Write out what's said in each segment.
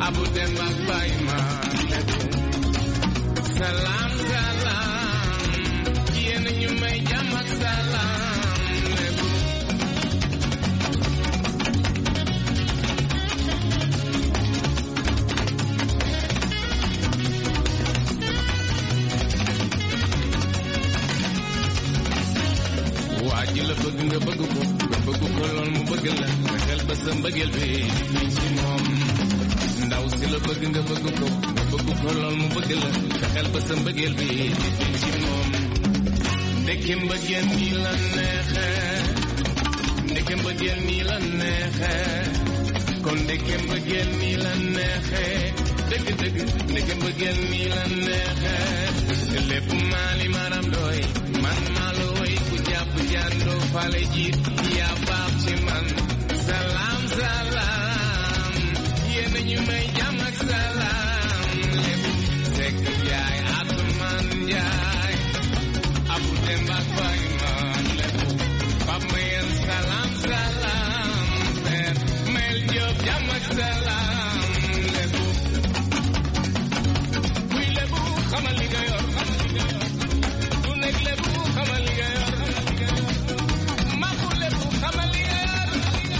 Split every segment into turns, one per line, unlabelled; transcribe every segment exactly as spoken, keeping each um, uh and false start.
Abu Demak Baima Lebu Salam salam Yen ñu may jàmm ak salam Lebu Waaji la bëgg nga bëgg ko nga bëgg ko lool mu bëgg la xel ba sa mbëggeel bi ci moom ndaw si la bëgg nga bëgg ko nga bëgg ko lool mu bëgg la xel ba sa mbëggeel bi ci moom ndeke mbëggeel nii la neexe ndeke mbëggeel nii la neexe kon ndeke mbëggeel nii la neexe dëgg dëgg ndeke mbëggeel nii la neexe lépp maali maram doy man maa la way ku jàpp jàndoo fale jiit yaa baax ci man salam salam yéen ñu may jàmm ak salam lépp sekk jaay atuman jaay abu demba fay man lépp pap mayen salam salam fer mel job jàmm ak salam lépp kuy lépp xamal li nga yor du nekk lépp xamal li nga yor maku lépp xamal li nga yor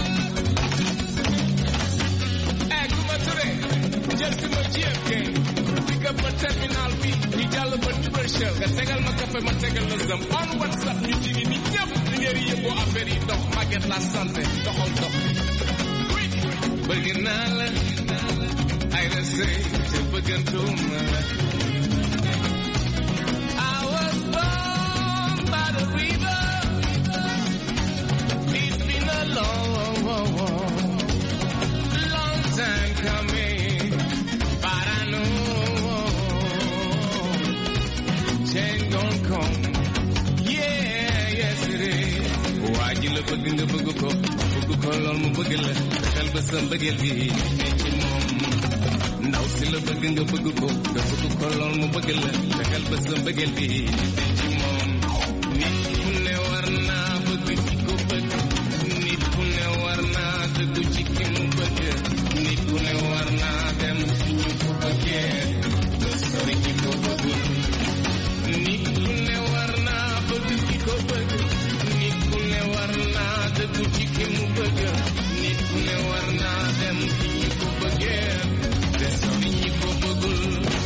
eh kuma ture jël si ma G F K pick up ma terminal bi ñu jàll ba Duberchel nga tegal ma café ma tegal la zam on WhatsApp ñu jigi ni ñëpp li ngeen yëngoo affaire yi dox màgget la santé doxal dox bëgg naa la ay la sëy te bëggantuma la I was born by the river. It's been a long, long time coming, but I know change gon' come. Yeah, yes it is. Waa ji la bëgg nga bëgg ko bëgg ko lool mu bëgg la xel ba sa mbëggeel bi ne ci moom ndaw si la bëgg nga bëgg ko nga bëgg ko lool mu bëgg la xel ba sa mbëggeel bi ne ci moom nit ku ne war naa bëgg ci ko bëgg nit ku ne war naa dëggu ci ki mu bëgg nit ku ne war naa dem fi ñu ko bëggee nga sori ci ko bëggul nit ku ne war naa bëgg ci ko bëgg nit ku ne war naa dëggu ci ki mu bëgg nit ku ne war naa dem fi ñu ko bëggee nga sori ci ko bëggul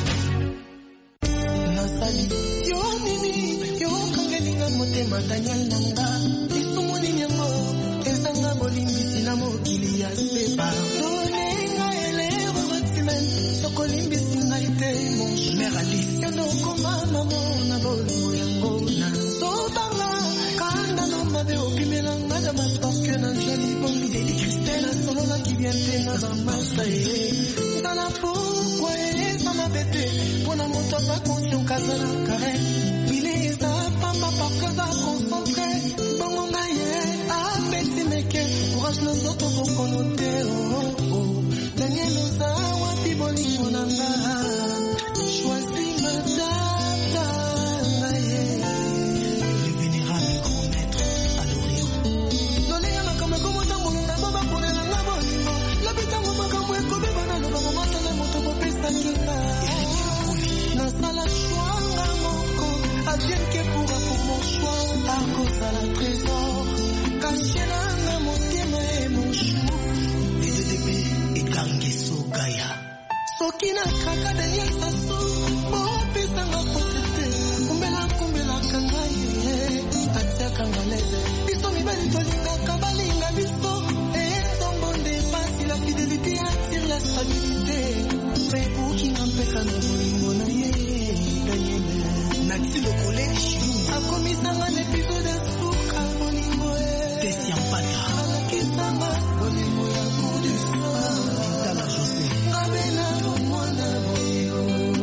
nasali yo nini yo kangelinga motema danyal nanga isumuni nyango ezanga bolimbisi na mokili ya sepa donenga elero batimen sokolimbisi ngai te mon cher Alice yono koma mamo na bolo yango na sotanga kanda no mabe opimelanga na matorke na jali bongi deli Christelle solo la qui vient te na masa e ndana pourquoi ça m'a bête pour na moto pas conscient kazana kare bileza pamba pakaza concentré bongo naye a beti meke courage nos autres pour connoter oh oh Daniel osa wapi boli monanga choisis ma data naye le vénérable grand maître à l'Orient donnez à ma comme comme dans mon na baba pour la boli la bita mo makamwe ko be bana no baba masala moto ko pesa kinga na sala chwanga moko adien que pourra pour mon choix à cause à la trésor caché na mon tema et mon chou et de bébé et gangiso gaya sokina kaka Daniel sasu mo pesa nga potete kumbela kumbela kanga ye atia kanga leze biso mi bali tolinga kabalinga biso et tombonde pasi la fidélité attire la stabilité mais pour qui n'empêche à nous mona ye Daniel Nati le collège a commis ça un épisode de souka bolingo e Tessian Pata ala kisama bolingo ya kudu dans la José abena mwana boyo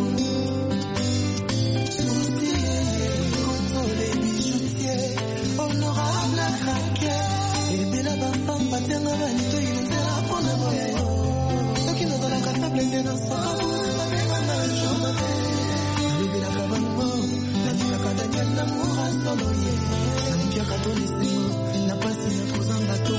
souci contrôle bijoutier honorable craqué et bela bamba patenga banito ilenzela pona boyo soki no dans la capable de na sabu abena na jomate abela kabango na Daniel na mura solo ye na kia katoni simo na pasi na kozanga to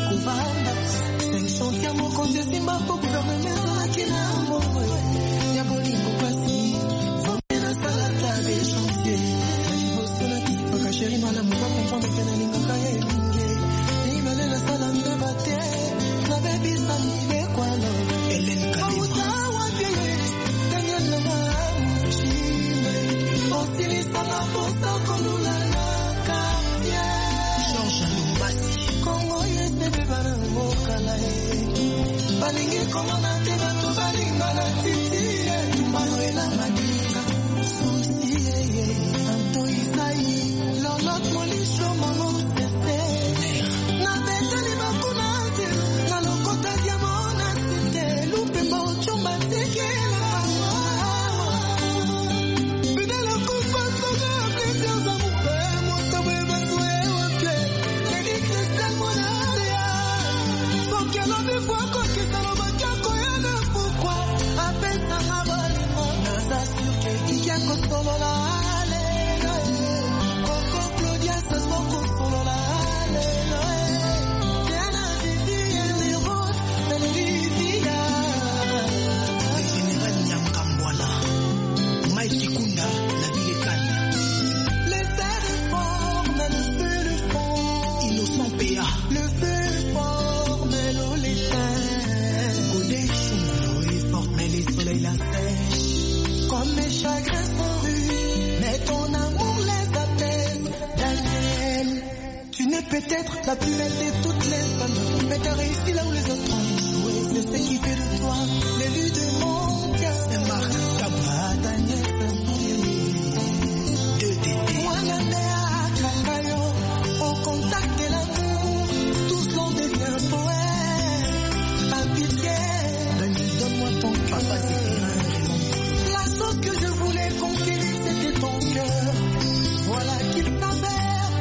Peut-être la plus belle de toutes les femmes, mais t'as réussi là où les autres ont échoué. C'est ce qui fait de toi l'élu de mon cœur. C'est Marc Kaba, Daniel Sassouye, deux T T. Moi, Nandéa, Kakayo, au contact de l'amour, tous l'on devient poète. À pitié, Daniel, donne-moi ton cœur. Papa, c'est la chose que je voulais conquérir, c'était ton cœur. Voilà qui t'avait.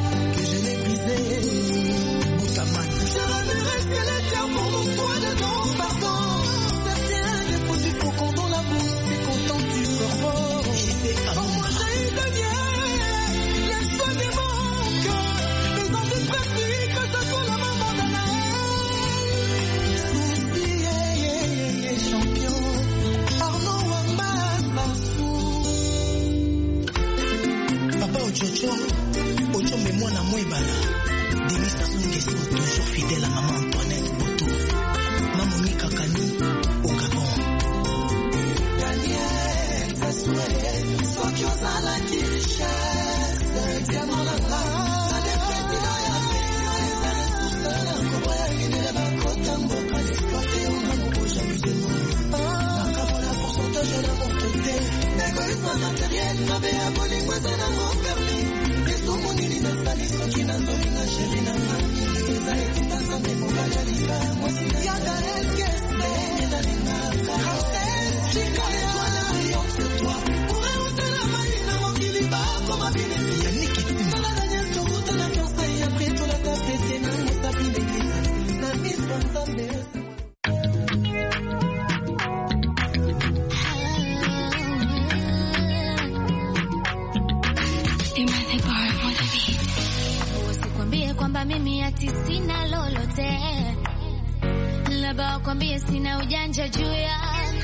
Ocho me mwana mwebala Denis Sassou toujours fidèle à maman Antoinette Boto Maman Mika Kani au Gabon Daniel Sassou soit qui osa la richesse diamant la grâce la défaite il a ya les ressources la koba ya guinée la kota mboka l'exploité on a mon jamais de nous la pourcentage de mon côté l'égoïsme matériel n'avait abonné moi dans mon permis.
Sina lolote labda wakwambie sina ujanja juu ya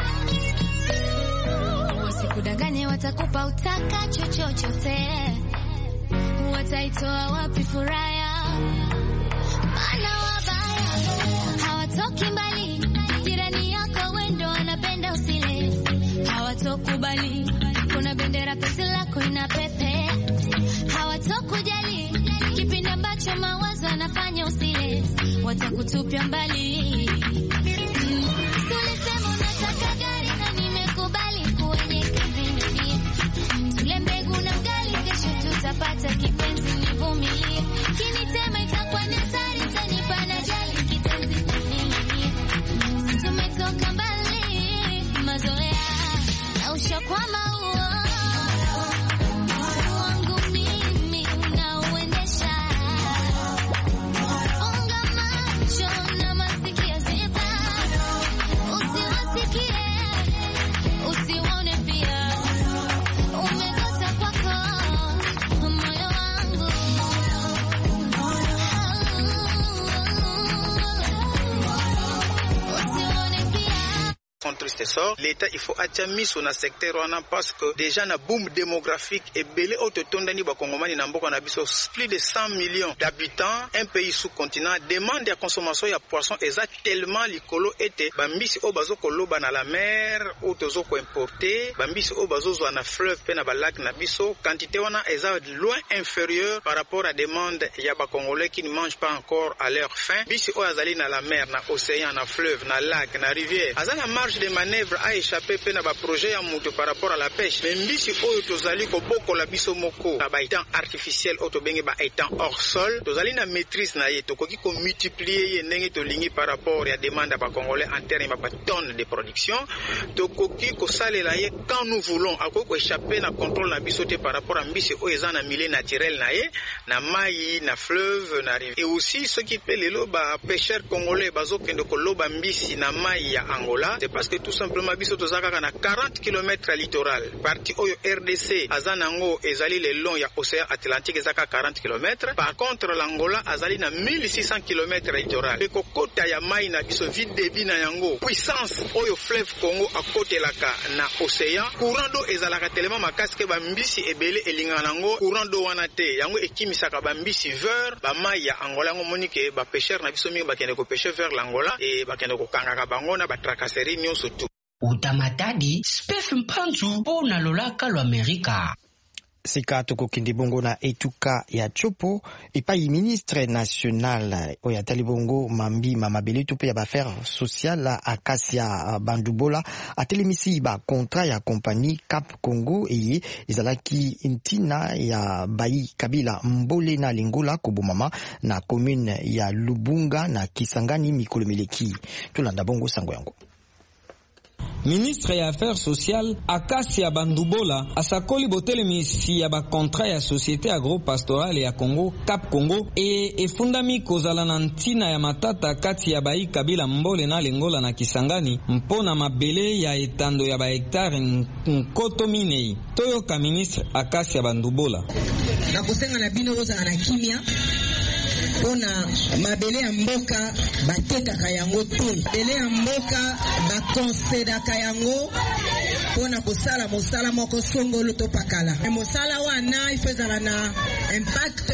wasikudanganye watakupa utaka chochote wataitoa wapi furaha maana wabaya hawatoki mbali jirani yako wendo anapenda usile hawatokubali kuna bendera pesa lako ina pepe hawatokujali kipindi ambacho mawazo anafanya usile watakutupia mbali. Tulisema unataka gari na nimekubali kwenye kivimbi. Tule mbegu na mgali kesho tutapata kipenzi nivumilie. Kinitema itakuwa ni hatari tanipa na jali kitenzi nini. Tumetoka mbali mazoea na ushakwama huo. Usione pia umekota kwako moyo
sort. L'État il faut attirer sur le secteur parce que déjà na boom démographique et belé autotondani ba Congomani na mboka na biso plus de cent millions d'habitants, un pays sous-continent demande à consommation ya poisson eza tellement likolo ete bambisi o bazo koloba na la mer ou tozo ko importer bambisi o bazo zo na fleuve pe na ba lac na biso quantité wana eza loin inférieure par rapport à demande ya ba Congolais qui ne mangent pas encore à leur faim. Bisi o azali na la mer, na océan, na fleuve, na lac, na rivière. Azana marge de manœuvre a échappé pe na ba projet ya mutu par rapport à la pêche. Mais bisi o tozali ko boko la biso moko na ba étang artificiel o to benge ba étang hors sol. Tozali na maîtrise na ye to koki ko multiplier ye ndenge to lingi par rapport ya demande à ba Congolais en termes ba tonnes de production. To koki ko salela ye quand nous voulons a ko échapper na contrôle na biso te par rapport à bisi o ezana milieu naturel na ye na mai na fleuve na rivière. Et aussi ceux qui paient les loba pêcheurs congolais bazo kende ko loba mbisi na mai ya Angola, c'est parce que tout simplement biso tozaka na quarante kilomètres littoral. Parti oyo R D C azanango ezali le long ya océan Atlantique ezaka quarante kilomètres. Par contre l'Angola azali na mille six cents kilomètres littoral. Et kokota ya mai na biso vide débit na yango. Puissance oyo fleuve Congo a côté laka na océan. Courant d'eau ezalaka tellement makasi ke ba mbisi ebele elinga nango. Courant d'eau wana te yango ekimisaka ba mbisi vers ba mai ya Angola ngo monike ba pêcheur na biso mi ba kende ko pêcher vers l'Angola et ba kende ko kangaka bango na ba tracasserie nyonso tu.
Utamatadi Spef Mpanzu pona lolaka lo Amerika.
Sika tokokindi bongo na etuka ya Chopo epai ministre national oya talibongo mambi mamabele tupe ya affaires sociales Akasia Bandubola atelemisi ba contrat ya compagnie Cap Congo eye ezalaki ntina ya Bayi Kabila Mbole na Lingola kobomama na commune ya Lubunga na Kisangani mikolo meleki tulanda bongo sango yango.
Ministre ya Affaires Sociales Akasia Bandubola asakoli botelemisi ya ba contrat ya Société Agro-Pastorale ya Congo Cap Congo e efundami kozala na ntina ya matata kati ya Bayi Kabila Mbole na Lingola na Kisangani mpona mabele ya etando ya ba hektare nkoto minei. Toyoka ministre Akasia Bandubola.
Na kusenga na bino roza na kimia pona mabele ya mboka batekaka yango te mabele ya mboka bakonsedaka yango pona kosala mosala moko songolo to pakala e mosala wana ifezala na impact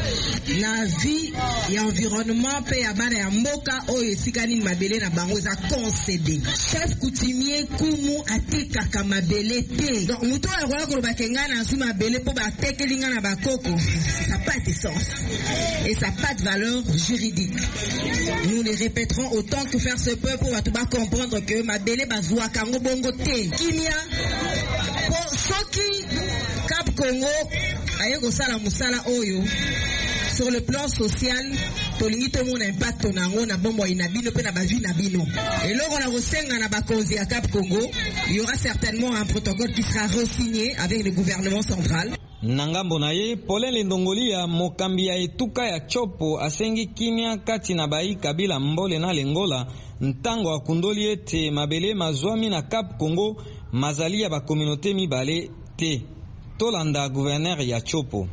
na vie ya environnement pe ya bana ya mboka oyo esikani mabele na bango za concédé chef coutumier kumu atekaka mabele te donc muto akola koloba kenga na su mabele po batekelinga na bakoko ça pas de sens et ça pas de valeur juridique. Nous le répéterons autant que faire se peut pour va comprendre que mabele bazwa kango bongo te kimia pour soki Cap Congo aye ko sala musala oyo sur le plan social tolingi to mona impact nango na bombo inabino pe na bavi na bino et loko na kosenga na bakonzi ya Cap Congo il y aura certainement un protocole qui sera re-signé avec le gouvernement central.
Nangambo na ye Paulin Lendongoli ya mokambi ya etuka ya Chopo asengi kimia kati na Bayi Kabila Mbole na Lingola ntango akundoli ete mabele mazwami na Cap Congo mazali ya ba communauté mibale te. Tolanda gouverneur ya Chopo.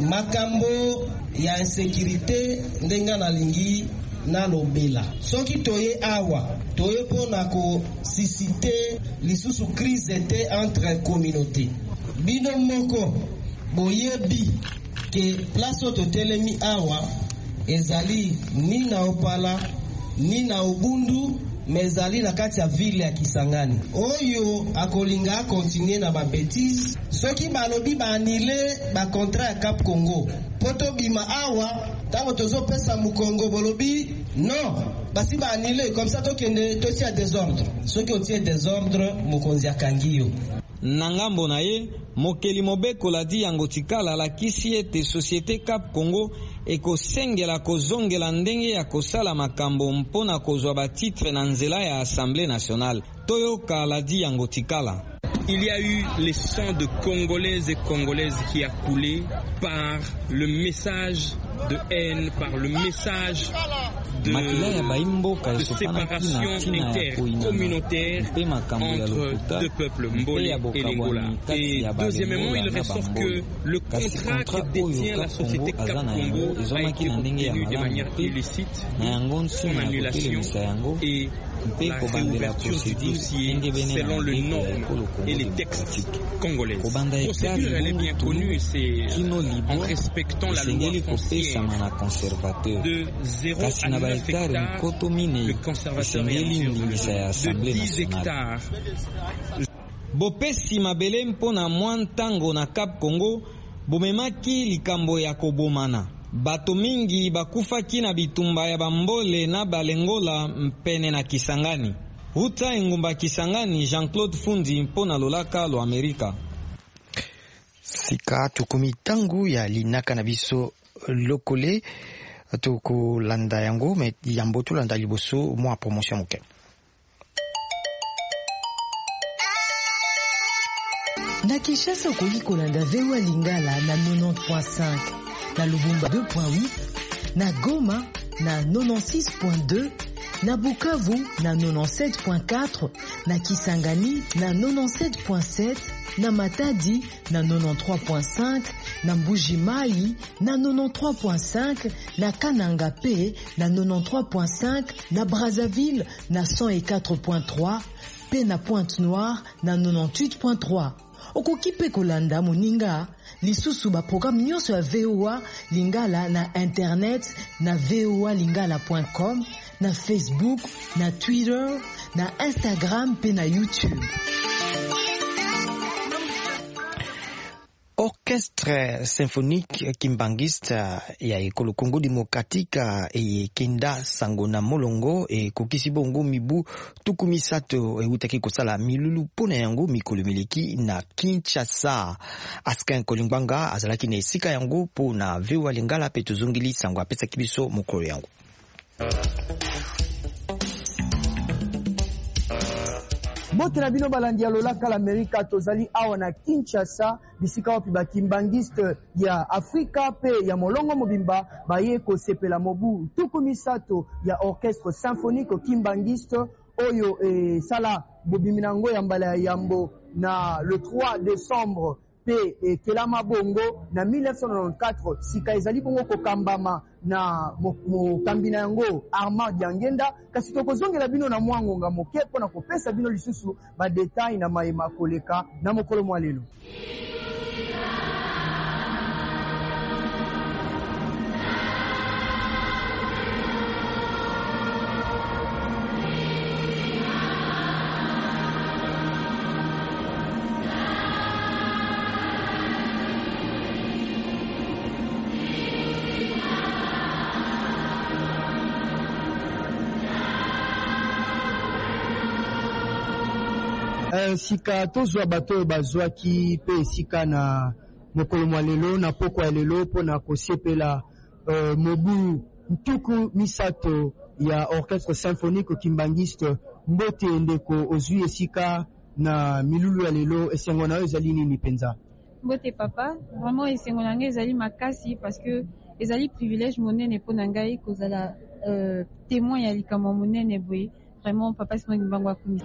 Makambo ya insécurité ndenga na lingi na lobela soki toye awa toye pona ko susciter lisusu crise te entre communauté bino moko boyebi ke place oto telemi awa ezali ni na Opala ni na Ubundu mezali na kati ya ville ya Kisangani oyo akolinga continuer na ba bêtise soki balobi ba annuler ba contrat ya Cap Congo poto bima awa tango tozo pesa mu Congo bolobi non basi ba annuler comme ça tokende tosi a désordre soki otie désordre mokonzi akangiyo.
Nangambo na ye mokeli mobeko la di yango tikala la kisi ete Société Cap Congo ekosengela kozongela ndenge ya kosala makambo mpona kozwa ba titre na nzela ya Assemblée nationale. Toyoka la di yango tikala.
Il y a eu les sangs de Congolaises et Congolaises qui a coulé par le message de haine, par le message de, de séparation intercommunautaire entre deux peuples, Mbole et Lingola. Et deuxièmement, il ressort que le contrat que détient la société Cap Congo a été obtenu de manière illicite, son annulation et la réouverture du dossier selon le normes et les textes congolais. La procédure, elle est bien connue, c'est en respectant la loi foncière de zéro à neuf hectares, le conservateur est de dix hectares.
Bopesi mabele mpona mwa ntango na Cap Congo bomemaki likambo ya kobomana. Bato mingi bakufaki na bitumba ya bambole na balengola mpene na Kisangani. Huta engumba Kisangani, Jean-Claude Fundi mpona lolaka lo Amerika.
Sika tukumi tangu ya linaka na biso lokole tukulanda yango me yambo tulanda liboso mwa promotion moke.
Na Kinshasa okoki kolanda V O A Lingala na quatre-vingt-dix point cinq, na Lubumba deux point huit, na Goma na quatre-vingt-six point deux, na Bukavu na quatre-vingt-dix-sept point quatre, na Kisangani na quatre-vingt-dix-sept point sept, na Matadi na quatre-vingt-treize point cinq, na Mbuji-Mayi na quatre-vingt-treize point cinq, na Kananga P na quatre-vingt-treize point cinq, na Brazzaville na cent quatre point trois, pe na Pointe-Noire na quatre-vingt-dix-huit point trois. Okoki pe kolanda moninga lisusu ba programme nyonso ya V O A Lingala na internet na v o a lingala point com, na Facebook, na Twitter, na Instagram pe na YouTube.
Orchestre symphonique kimbangiste ya ekolo Congo démocratique e kenda sango na molongo e kokisi bongo mibu tukumisato e utaki kosala milulu pona yango mikolo miliki na Kinshasa. Askan Kolimbanga azalaki na esika yango pona V O A Lingala pe tozongili sango apesa kibiso mokolo yango.
Bote na bino balandi ya lolaka l'Amerika tozali awa na Kinshasa bisika wapi bakimbangiste ya Afrika pe ya molongo mobimba baye kosepela mobu tuku misato ya orchestre symphonique kimbangiste oyo e sala bobiminango ya mbala ya yambo na le trois décembre pe e kelama bongo na mille neuf cent quatre-vingt-quatorze sika ezali bongo kokambama na mokambina yango Armand Diangenda kasi tokozongela bino na mwangonga moke pona kopesa bino lisusu ba detail na mayema koleka na mokolo mwa lelo. Sika tozwa bato bazwaki pe sika na mokolo mwa lelo na poko ya lelo pona kosepela uh, mobu ntuku misato ya orchestre symphonique kimbangiste mbote ndeko ozwi esika na milulu ya lelo esengo na yo ezali nini penza?
Mbote papa, vraiment esengo na ngai ezali makasi parce que ezali privilège monene pona ngai kozala uh, témoin ya likambo monene boye. Vraiment papa c'est moi bango akumi.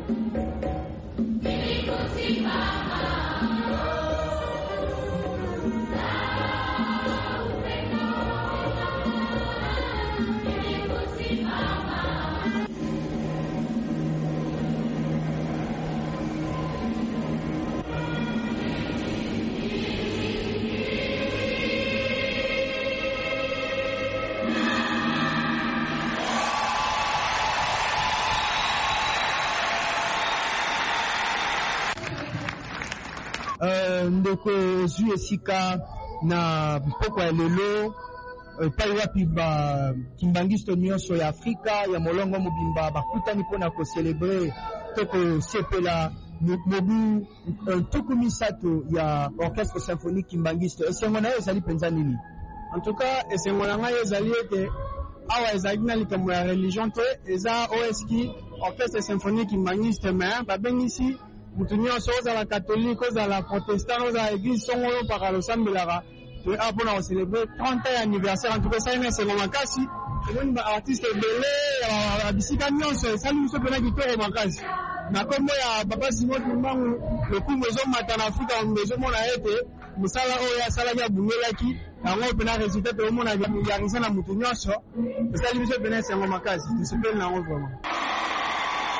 ndeko ozwi esika na poko ya lelo pai wapi ba kimbangiste nyonso ya Afrika ya molongo mobimba bakutani mpona kocelebre to kosepela mobu tuku misato ya orchestre symphonique kimbangiste. Esengo na yo ezali penza nini?
En tout cas esengo na ngai ezali ete awa ezali na likambo ya religion te eza oeski orchestre symphonique kimbangiste me babengisi mutu nyonso ozala catholique ozala protestant ozala église songo oyo mpaka losambelaka to a mpona kocelebre trente ans anniversaire. En tout cas esali na esengo makasi emoni baartiste ebele ya bisika nyonso esali biso mpena kitoko makasi na kombo ya papa Simon Kimbangu lokumu ezomata na Afrika ezomona ete mosala oyo asalaki abungelaki yango mpena resultat toomona yarisa na mutu nyonso esali biso mpena esengo makasi tosepeli nango vraiment.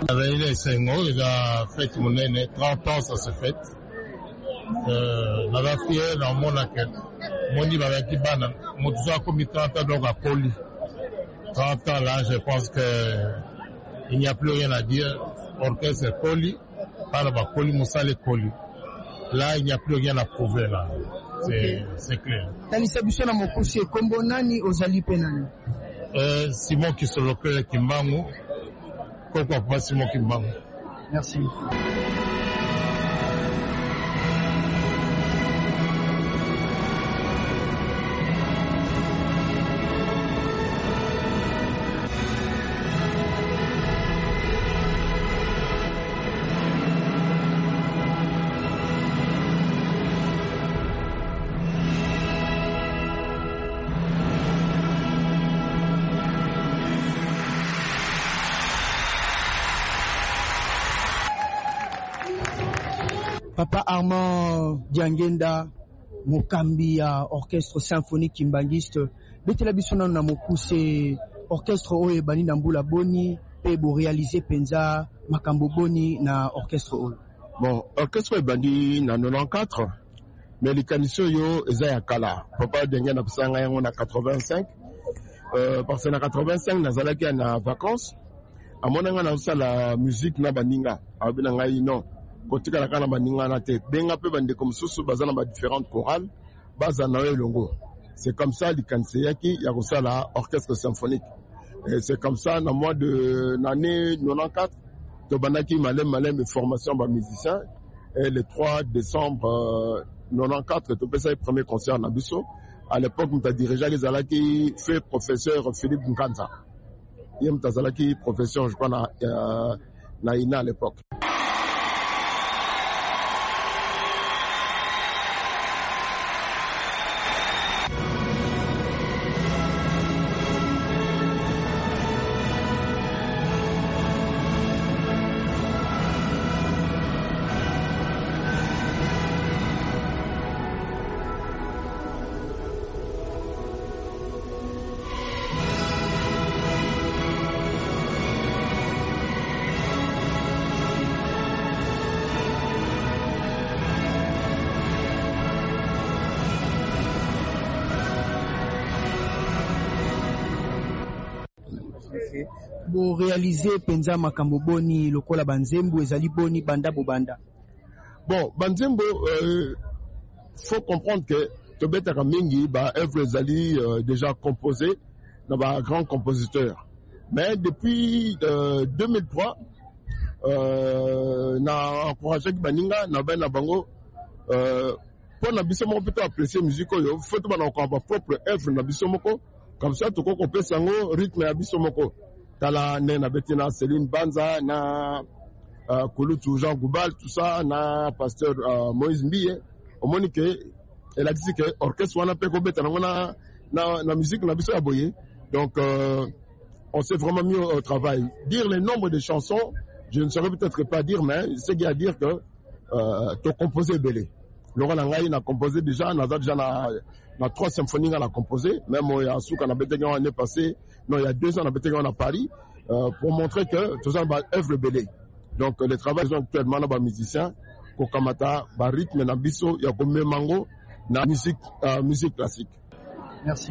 Avec les Sengo, il a fait mon aîné, trente ans ça se fait. Euh, la va fier dans mon accueil. Mon dit avec qui ban, mon tout ça comme trente ans donc à Poli. trente ans là, je pense que il n'y a plus rien à dire. Orchestre est Poli, par la Poli, Moussa les Poli. Là, il n'y a plus rien à prouver là. C'est, c'est clair. Euh, Simon qui se locale Kimbangu. Pourquoi pas Simon Kimbangu?
Merci. Papa Armand Diangenda, mokambi ya orchestre symphonique kimbangiste, betela bisona na mokuse orchestre oyo bani na mbula boni pe bo réaliser penza makambo boni na orchestre oyo.
Bon, orchestre bandi na quatre-vingt-quatorze, mais les conditions yo eza ya kala. Papa Diangenda na pisanga yango na quatre-vingt-cinq, euh, parce que na quatre-vingt-cinq nazalaki na vacances, amonanga na usala musique na baninga, abina ngai non. Kotika la kana baninga na tête benga pe bande comme sous bazana ba différentes chorales bazana longo. C'est comme ça likanseaki ya kosala orchestre symphonique. Et c'est comme ça dans mois de l'année quatre-vingt-quatorze to banaki malem malem formation ba musicien et le trois décembre quatre-vingt-quatorze to pesa le premier concert na biso. À l'époque m'ta dirigé les alaki fait professeur Philippe Nkanza. Yem tazalaki professeur je crois na euh, na ina à l'époque.
Bo réaliser penza makambo boni lokola banzembo ezali boni banda bobanda.
Bon, banzembo euh, faut comprendre que Tobeta Kamingi ba œuvre ezali euh, déjà composé dans ba grand compositeur. Mais depuis euh, deux mille trois euh, na encouragé baninga na ben na bango euh pour na biso moko plutôt apprécier musique yo faut to ba na ko ba propre œuvre na biso moko comme ça to ko ko pesa ngo rythme ya biso moko. Tala Nena Betina, Céline Banza, na uh, Kouloutou Jean Goubal, tout ça, na pasteur uh, Moïse Mbie. Au moins que elle a dit que orchestre wana pe ko beta na na na musique na biso ya boye. Donc euh, on s'est vraiment mis au, au travail. Dire le nombre de chansons, je ne saurais peut-être pas dire, mais c'est qu'il y a à dire que euh, tu as composé belé. Laurent Langaï n'a composé déjà, n'a déjà na na trois symphonies qu'on a composé, même il y a Souk, on a bété l'année passée, non, il y a deux ans, on a bété à Paris, euh, pour montrer que tout ça va œuvre belé. Donc, le travail actuellement, là, musicien, Kokamata, ba rythme, na biso, il y a comme mango, na musique, euh, musique classique.
Merci.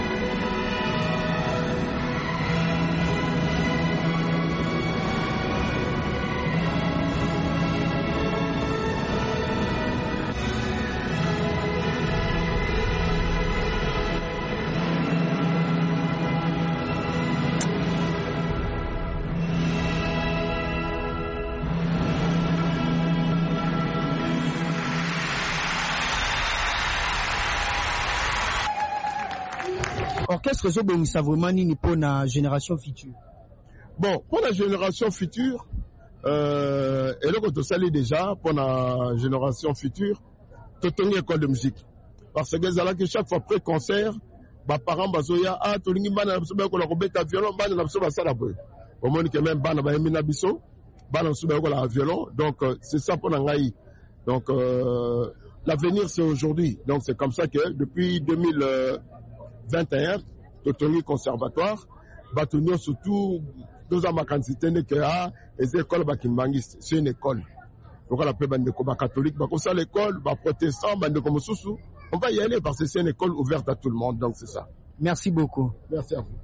Orchestre Zobongisa vraiment ni pour la génération future.
Bon, pour la génération future, euh, et là quand on salue déjà pour la génération future, tout une école de musique. Parce que chaque fois après concert, bah parents bazoya ah tout lingi bana biso ko la robeta violon bana biso ba sala boy. Au moins que même bana ba yemina biso, bana biso ko la violon. Donc euh, c'est ça pour ngai. Donc euh, l'avenir c'est aujourd'hui. Donc c'est comme ça que depuis deux mille vingt et un, Totoni Conservatoire, Batonio surtout Deux ans ma quantité n'est que ah les écoles bakimbangiste c'est une école. Donc on appelle bande de catholique, bah comme ça l'école, bah protestant, bande comme sous. On va y aller parce que c'est une école ouverte à tout le monde, donc c'est ça.
Merci beaucoup.
Merci à vous.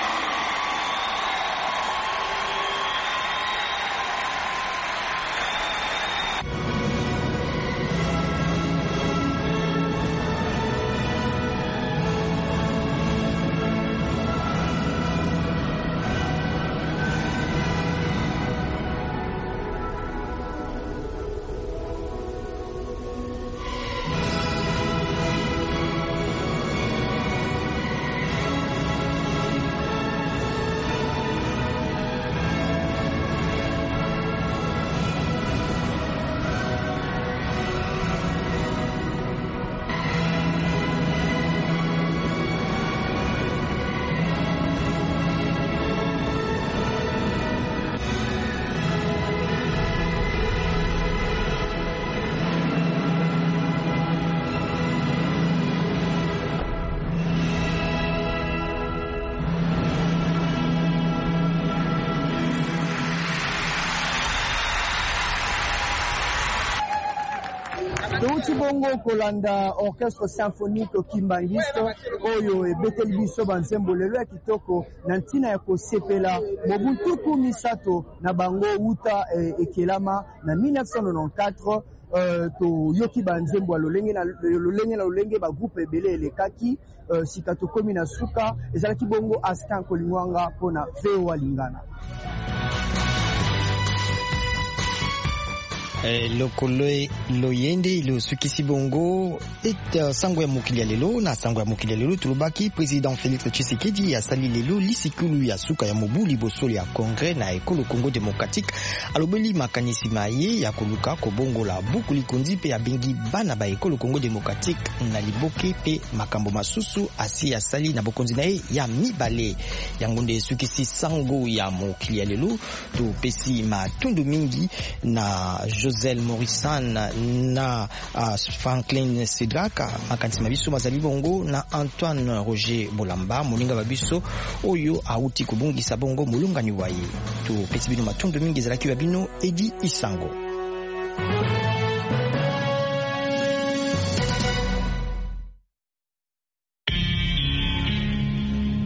Touti bongo kolanda orchestre symphonique kimbangiste oyo ebeteli biso banzembo lelo ya kitoko na ntina ya kosepela mobutuku misato na bango uta ekelama na mille neuf cent quatre-vingt-quatorze. Uh, to yoki banzembo ya lolenge na lolenge na lolenge ba groupe ebele elekaki uh, sika tokomi na suka ezalaki bongo Askan Kolingwanga pona veo alingana.
Eh, lokolo loyende lo sukisi bongo et uh, sango ya mokili ya lelo na sango ya mokili ya lelo tulubaki président Félix Tshisekedi asali lelo lisikulu ya suka ya mobu liboso ya congrès na ekolo Congo démocratique alobeli makanisi maye ya koluka kobongola buku likondi pe abengi bana ba ekolo Congo démocratique na liboke pe makambo masusu asi asali na bokonzi na ye ya mibale yango nde sukisi sango ya mokili ya lelo to pesi matundu mingi na Josel Morrison na uh, Franklin Sidraka makanisi mabiso mazali bongo na Antoine Roger Bolamba moninga babiso oyo auti kubungisa bongo mulungani waye to pesi bino matundu mingi zalaki babino Edi Isango.